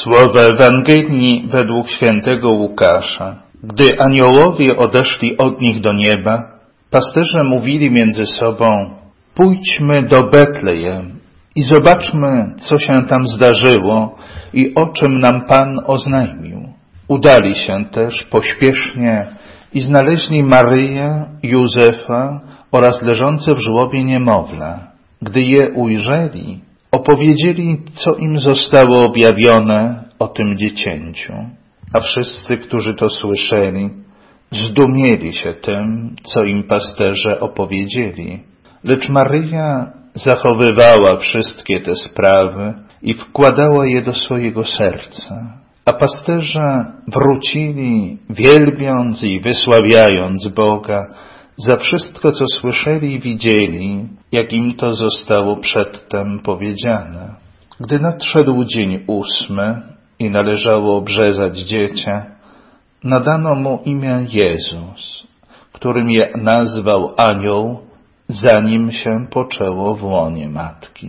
Słowa Ewangelii według świętego Łukasza. Gdy aniołowie odeszli od nich do nieba, pasterze mówili między sobą: pójdźmy do Betlejem i zobaczmy, co się tam zdarzyło i o czym nam Pan oznajmił. Udali się też pośpiesznie i znaleźli Maryję, Józefa oraz leżące w żłobie niemowlę. Gdy je ujrzeli, opowiedzieli, co im zostało objawione o tym dziecięciu. A wszyscy, którzy to słyszeli, zdumieli się tym, co im pasterze opowiedzieli. Lecz Maryja zachowywała wszystkie te sprawy i wkładała je do swojego serca. A pasterze wrócili, wielbiąc i wysławiając Boga za wszystko, co słyszeli i widzieli, jak im to zostało przedtem powiedziane. Gdy nadszedł dzień 8 i należało obrzezać dziecię, nadano mu imię Jezus, którym je nazwał anioł, zanim się poczęło w łonie matki.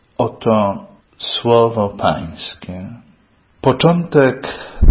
Oto słowo Pańskie. Początek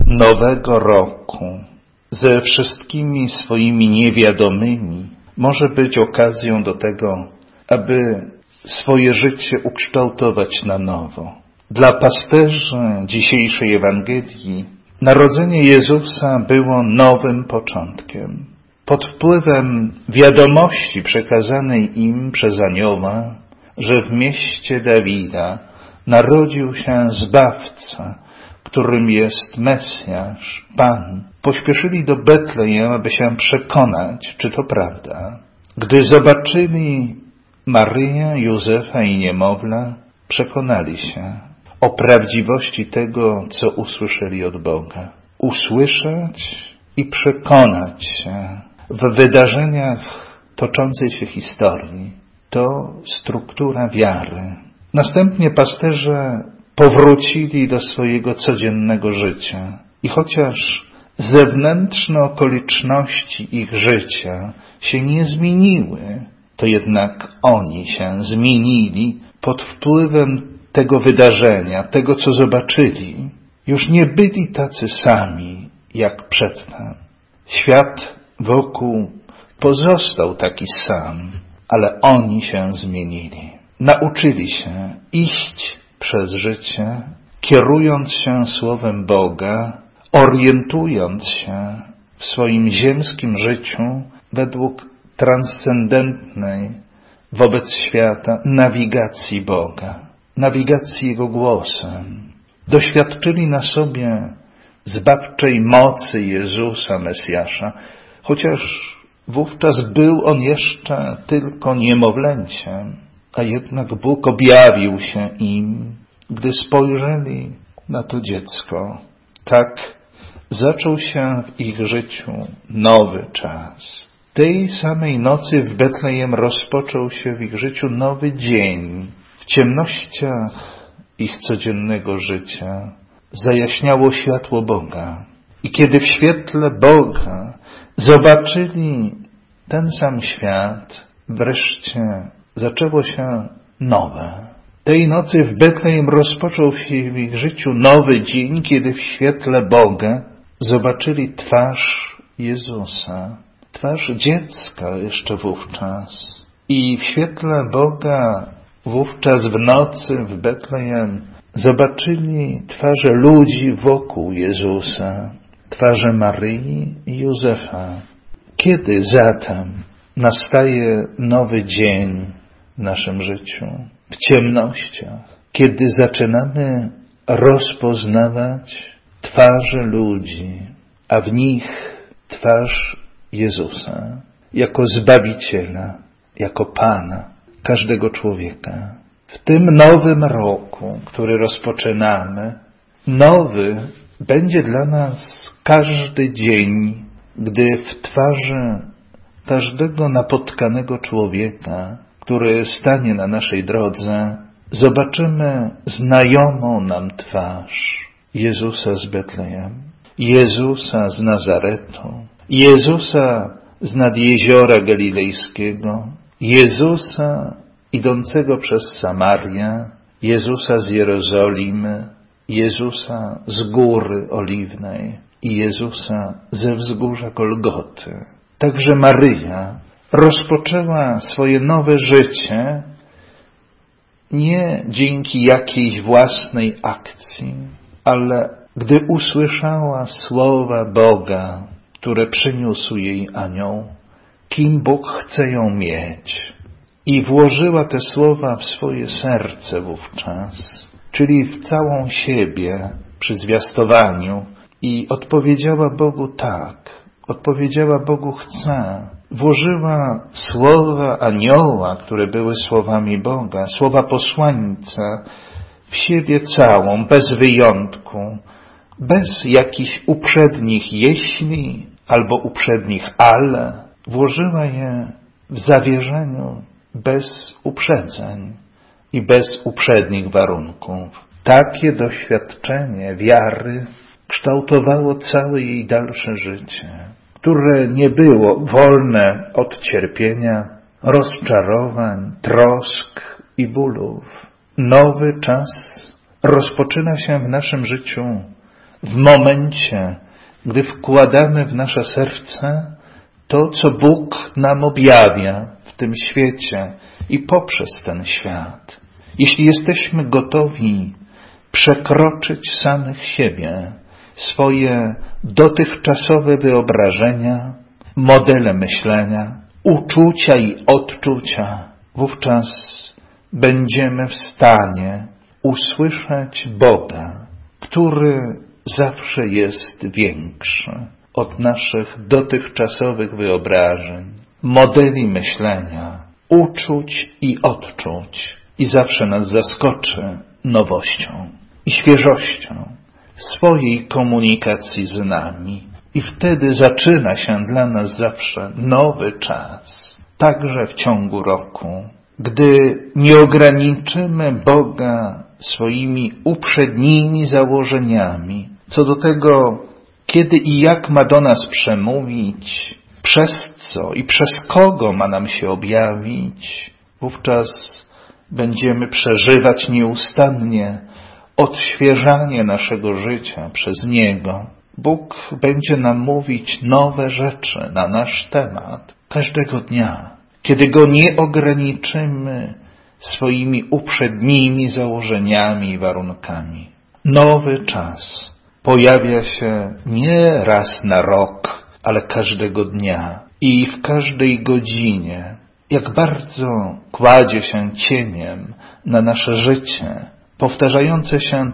nowego roku ze wszystkimi swoimi niewiadomymi może być okazją do tego, aby swoje życie ukształtować na nowo. Dla pasterzy dzisiejszej Ewangelii narodzenie Jezusa było nowym początkiem. Pod wpływem wiadomości przekazanej im przez anioła, że w mieście Dawida narodził się Zbawca, którym jest Mesjasz, Pan, pośpieszyli do Betlejem, aby się przekonać, czy to prawda. Gdy zobaczyli Maryję, Józefa i niemowlę, przekonali się o prawdziwości tego, co usłyszeli od Boga. Usłyszeć i przekonać się w wydarzeniach toczącej się historii to struktura wiary. Następnie pasterze powrócili do swojego codziennego życia i chociaż zewnętrzne okoliczności ich życia się nie zmieniły, to jednak oni się zmienili pod wpływem tego wydarzenia, tego co zobaczyli. Już nie byli tacy sami jak przedtem. Świat wokół pozostał taki sam, ale oni się zmienili. Nauczyli się iść przez życie, kierując się Słowem Boga, orientując się w swoim ziemskim życiu według transcendentnej wobec świata nawigacji Boga, nawigacji Jego głosem. Doświadczyli na sobie zbawczej mocy Jezusa, Mesjasza, chociaż wówczas był On jeszcze tylko niemowlęciem, a jednak Bóg objawił się im, gdy spojrzeli na to dziecko. Tak zaczął się w ich życiu nowy czas. Tej samej nocy w Betlejem rozpoczął się w ich życiu nowy dzień. W ciemnościach ich codziennego życia zajaśniało światło Boga. I kiedy w świetle Boga zobaczyli ten sam świat, wreszcie zaczęło się nowe. Tej nocy w Betlejem rozpoczął się w ich życiu nowy dzień, kiedy w świetle Boga zobaczyli twarz Jezusa, twarz dziecka jeszcze wówczas. I w świetle Boga wówczas w nocy w Betlejem zobaczyli twarze ludzi wokół Jezusa, twarze Maryi i Józefa. Kiedy zatem nastaje nowy dzień w naszym życiu? W ciemnościach, kiedy zaczynamy rozpoznawać twarze ludzi, a w nich twarz Jezusa jako Zbawiciela, jako Pana każdego człowieka. W tym nowym roku, który rozpoczynamy, nowy będzie dla nas każdy dzień, gdy w twarzy każdego napotkanego człowieka, który stanie na naszej drodze, zobaczymy znajomą nam twarz Jezusa z Betlejem, Jezusa z Nazaretu, Jezusa z nad jeziora galilejskiego, Jezusa idącego przez Samarię, Jezusa z Jerozolimy, Jezusa z Góry Oliwnej i Jezusa ze wzgórza Golgoty. Także Maryja rozpoczęła swoje nowe życie nie dzięki jakiejś własnej akcji, ale gdy usłyszała słowa Boga, które przyniósł jej anioł, kim Bóg chce ją mieć, i włożyła te słowa w swoje serce wówczas, czyli w całą siebie przy zwiastowaniu, i odpowiedziała Bogu tak, odpowiedziała Bogu chcę. Włożyła słowa anioła, które były słowami Boga, słowa posłańca, w siebie całą, bez wyjątku, bez jakichś uprzednich jeśli albo uprzednich ale. Włożyła je w zawierzeniu bez uprzedzeń i bez uprzednich warunków. Takie doświadczenie wiary kształtowało całe jej dalsze życie, które nie było wolne od cierpienia, rozczarowań, trosk i bólów. Nowy czas rozpoczyna się w naszym życiu w momencie, gdy wkładamy w nasze serce to, co Bóg nam objawia w tym świecie i poprzez ten świat. Jeśli jesteśmy gotowi przekroczyć samych siebie, swoje dotychczasowe wyobrażenia, modele myślenia, uczucia i odczucia, wówczas będziemy w stanie usłyszeć Boga, który zawsze jest większy od naszych dotychczasowych wyobrażeń, modeli myślenia, uczuć i odczuć, i zawsze nas zaskoczy nowością i świeżością swojej komunikacji z nami. I wtedy zaczyna się dla nas zawsze nowy czas, także w ciągu roku, gdy nie ograniczymy Boga swoimi uprzednimi założeniami co do tego, kiedy i jak ma do nas przemówić, przez co i przez kogo ma nam się objawić, wówczas będziemy przeżywać nieustannie odświeżanie naszego życia przez Niego. Bóg będzie nam mówić nowe rzeczy na nasz temat każdego dnia, kiedy Go nie ograniczymy swoimi uprzednimi założeniami i warunkami. Nowy czas pojawia się nie raz na rok, ale każdego dnia i w każdej godzinie. Jak bardzo kładzie się cieniem na nasze życie, powtarzające się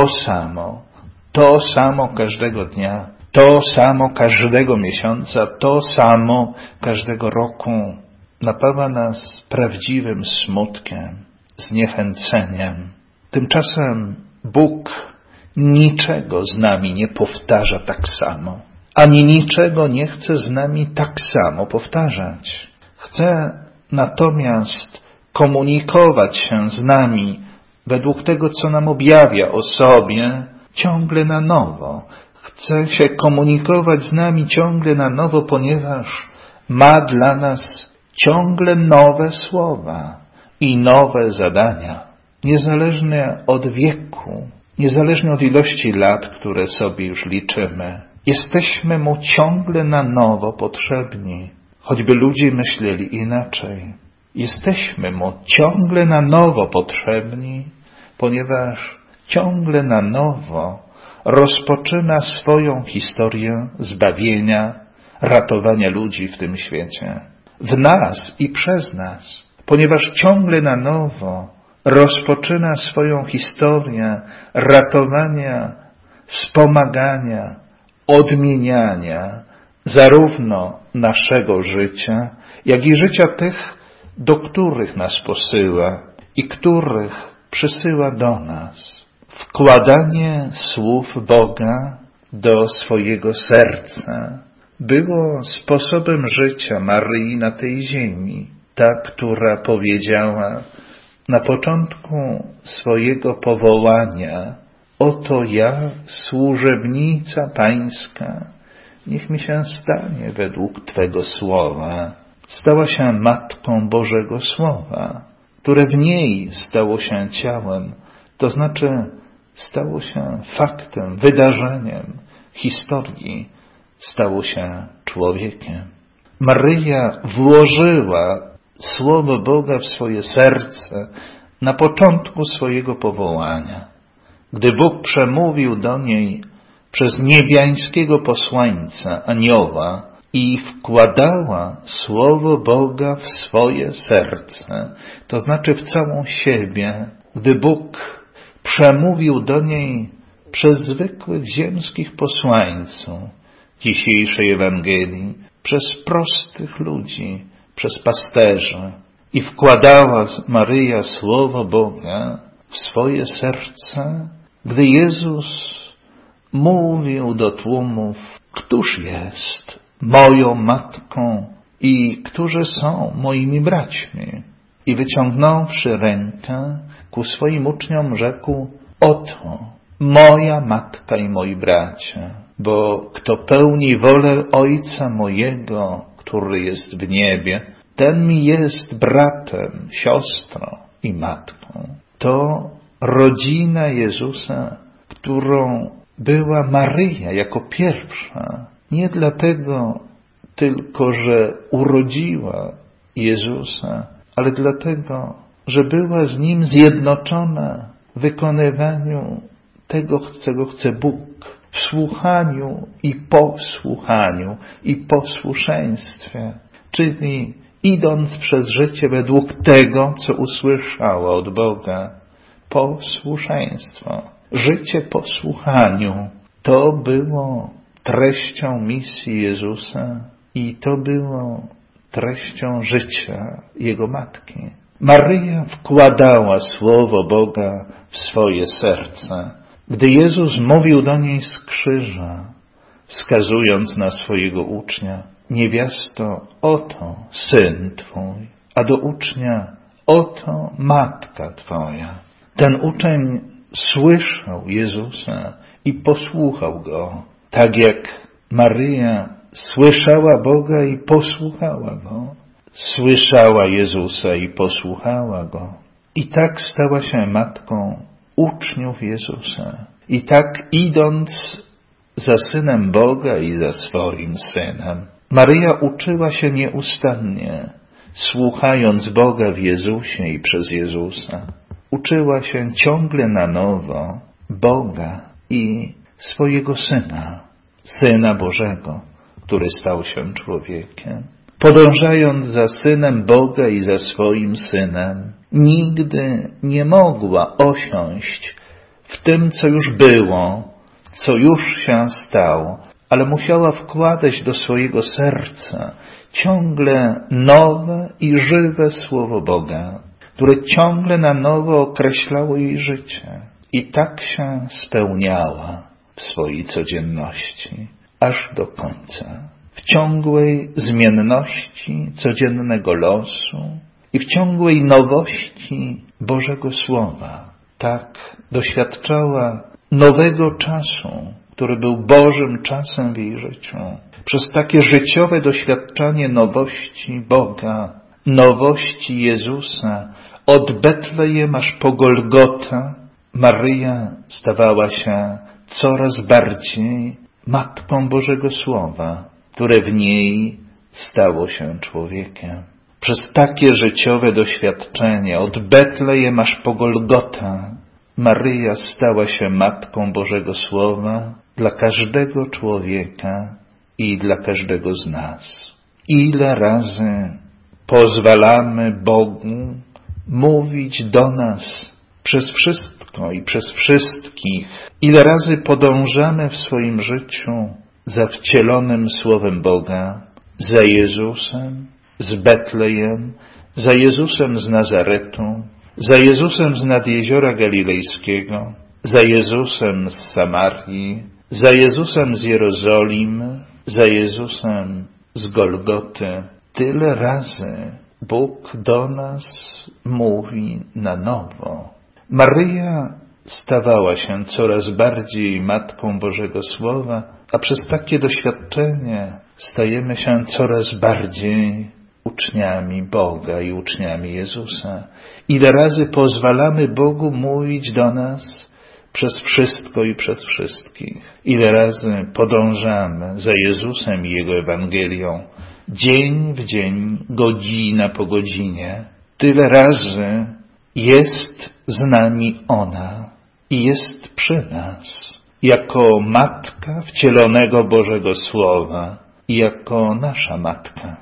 to samo każdego dnia, to samo każdego miesiąca, to samo każdego roku, napawa nas prawdziwym smutkiem, zniechęceniem. Tymczasem Bóg niczego z nami nie powtarza tak samo, ani niczego nie chce z nami tak samo powtarzać. Chce natomiast komunikować się z nami według tego, co nam objawia o sobie, ciągle na nowo. Chce się komunikować z nami ciągle na nowo, ponieważ ma dla nas ciągle nowe słowa i nowe zadania. Niezależnie od wieku, niezależnie od ilości lat, które sobie już liczymy, jesteśmy Mu ciągle na nowo potrzebni. Choćby ludzie myśleli inaczej, jesteśmy Mu ciągle na nowo potrzebni, ponieważ ciągle na nowo rozpoczyna swoją historię zbawienia, ratowania ludzi w tym świecie. W nas i przez nas, ponieważ ciągle na nowo rozpoczyna swoją historię ratowania, wspomagania, odmieniania zarówno naszego życia, jak i życia tych, do których nas posyła i których przysyła do nas. Wkładanie słów Boga do swojego serca było sposobem życia Maryi na tej ziemi. Ta, która powiedziała na początku swojego powołania: oto ja, służebnica Pańska, niech mi się stanie według Twego słowa. Stała się Matką Bożego Słowa, które w niej stało się ciałem, to znaczy stało się faktem, wydarzeniem historii, stało się człowiekiem. Maryja włożyła Słowo Boga w swoje serce na początku swojego powołania. Gdy Bóg przemówił do niej przez niebiańskiego posłańca, anioła, i wkładała Słowo Boga w swoje serce, to znaczy w całą siebie, gdy Bóg przemówił do niej przez zwykłych ziemskich posłańców dzisiejszej Ewangelii, przez prostych ludzi, przez pasterzy, i wkładała Maryja Słowo Boga w swoje serce, gdy Jezus mówił do tłumów: któż jest moją matką i którzy są moimi braćmi? I wyciągnąwszy rękę ku swoim uczniom, rzekł: oto moja matka i moi bracia, bo kto pełni wolę Ojca mojego, który jest w niebie, ten mi jest bratem, siostrą i matką. To rodzina Jezusa, którą była Maryja jako pierwsza, nie dlatego tylko, że urodziła Jezusa, ale dlatego, że była z Nim zjednoczona w wykonywaniu tego, czego chce Bóg, w słuchaniu i posłuchaniu i posłuszeństwie, czyli idąc przez życie według tego, co usłyszała od Boga. Posłuszeństwo, życie po słuchaniu, to było treścią misji Jezusa i to było treścią życia Jego matki. Maryja wkładała Słowo Boga w swoje serce. Gdy Jezus mówił do niej z krzyża, wskazując na swojego ucznia: niewiasto, oto syn Twój, a do ucznia: oto matka Twoja. Ten uczeń słyszał Jezusa i posłuchał Go, tak jak Maryja słyszała Boga i posłuchała Go. Słyszała Jezusa i posłuchała Go. I tak stała się matką uczniów Jezusa. I tak idąc za Synem Boga i za swoim Synem, Maryja uczyła się nieustannie, słuchając Boga w Jezusie i przez Jezusa. Uczyła się ciągle na nowo Boga i swojego Syna, Syna Bożego, który stał się człowiekiem. Podążając za Synem Boga i za swoim Synem, nigdy nie mogła osiąść w tym, co już było, co już się stało, ale musiała wkładać do swojego serca ciągle nowe i żywe Słowo Boga, które ciągle na nowo określało jej życie. I tak się spełniała w swojej codzienności, aż do końca. W ciągłej zmienności codziennego losu i w ciągłej nowości Bożego Słowa. Tak doświadczała nowego czasu, który był Bożym czasem w jej życiu. Przez takie życiowe doświadczanie nowości Boga, nowości Jezusa, od Betlejem aż po Golgotę, Maryja stawała się coraz bardziej Matką Bożego Słowa, które w niej stało się człowiekiem. Przez takie życiowe doświadczenie, od Betlejem aż po Golgotę, Maryja stała się Matką Bożego Słowa dla każdego człowieka i dla każdego z nas. Ile razy pozwalamy Bogu mówić do nas przez wszystko i przez wszystkich. Ile razy podążamy w swoim życiu za wcielonym Słowem Boga, za Jezusem z Betlejem, za Jezusem z Nazaretu, za Jezusem z nad Jeziora Galilejskiego, za Jezusem z Samarii, za Jezusem z Jerozolimy, za Jezusem z Golgoty. Tyle razy Bóg do nas mówi na nowo. Maryja stawała się coraz bardziej Matką Bożego Słowa, a przez takie doświadczenie stajemy się coraz bardziej uczniami Boga i uczniami Jezusa. Ile razy pozwalamy Bogu mówić do nas przez wszystko i przez wszystkich. Ile razy podążamy za Jezusem i Jego Ewangelią, dzień w dzień, godzina po godzinie. Tyle razy jest z nami ona i jest przy nas, jako Matka wcielonego Bożego Słowa i jako nasza Matka.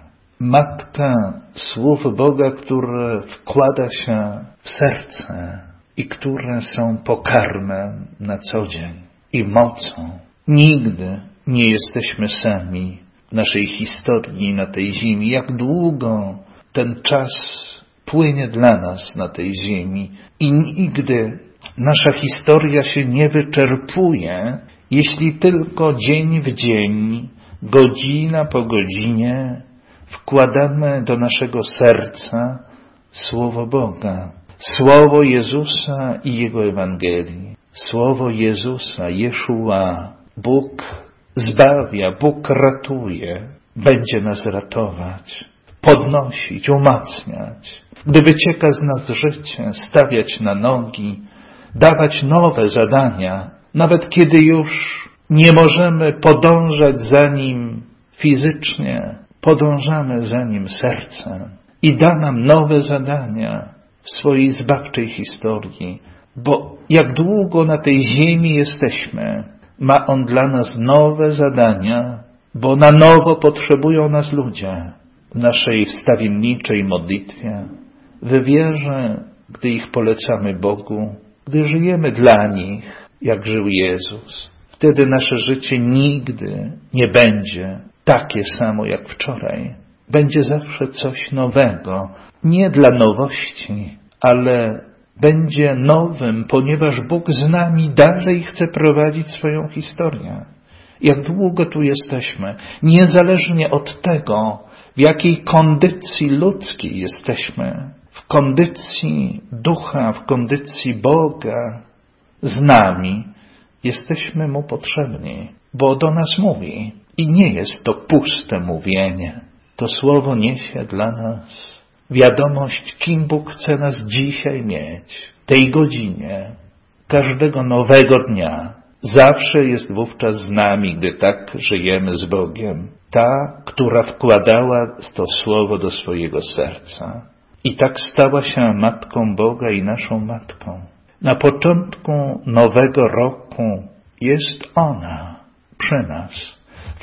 Matka słów Boga, które wkłada się w serce i które są pokarmem na co dzień i mocą. Nigdy nie jesteśmy sami w naszej historii na tej ziemi. Jak długo ten czas płynie dla nas na tej ziemi i nigdy nasza historia się nie wyczerpuje, jeśli tylko dzień w dzień, godzina po godzinie wkładamy do naszego serca Słowo Boga, Słowo Jezusa i Jego Ewangelii, Słowo Jezusa, Jeszua. Bóg zbawia, Bóg ratuje, będzie nas ratować, podnosić, umacniać. Gdy wycieka z nas życie, stawiać na nogi, dawać nowe zadania, nawet kiedy już nie możemy podążać za Nim fizycznie, podążamy za Nim sercem i da nam nowe zadania w swojej zbawczej historii, bo jak długo na tej ziemi jesteśmy, ma On dla nas nowe zadania, bo na nowo potrzebują nas ludzie w naszej wstawienniczej modlitwie, w wierze, gdy ich polecamy Bogu, gdy żyjemy dla nich, jak żył Jezus. Wtedy nasze życie nigdy nie będzie takie samo jak wczoraj. Będzie zawsze coś nowego. Nie dla nowości, ale będzie nowym, ponieważ Bóg z nami dalej chce prowadzić swoją historię. Jak długo tu jesteśmy, niezależnie od tego, w jakiej kondycji ludzkiej jesteśmy, w kondycji ducha, w kondycji Boga, z nami, jesteśmy Mu potrzebni, bo do nas mówi. I nie jest to puste mówienie. To słowo niesie dla nas wiadomość, kim Bóg chce nas dzisiaj mieć, tej godzinie, każdego nowego dnia. Zawsze jest wówczas z nami, gdy tak żyjemy z Bogiem. Ta, która wkładała to słowo do swojego serca. I tak stała się Matką Boga i naszą Matką. Na początku nowego roku jest ona przy nas,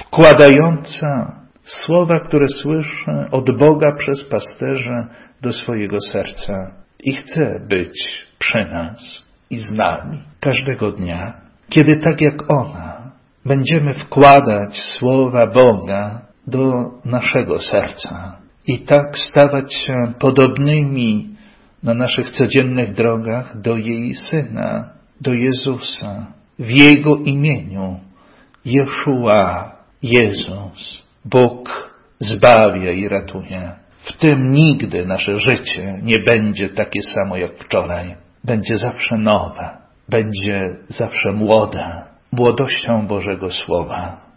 wkładająca słowa, które słyszę od Boga przez pasterza do swojego serca. I chce być przy nas i z nami każdego dnia, kiedy tak jak ona będziemy wkładać słowa Boga do naszego serca i tak stawać się podobnymi na naszych codziennych drogach do jej Syna, do Jezusa, w Jego imieniu, Jeszua, Jezus. Bóg zbawia i ratuje. W tym nigdy nasze życie nie będzie takie samo jak wczoraj. Będzie zawsze nowe, będzie zawsze młode, młodością Bożego Słowa.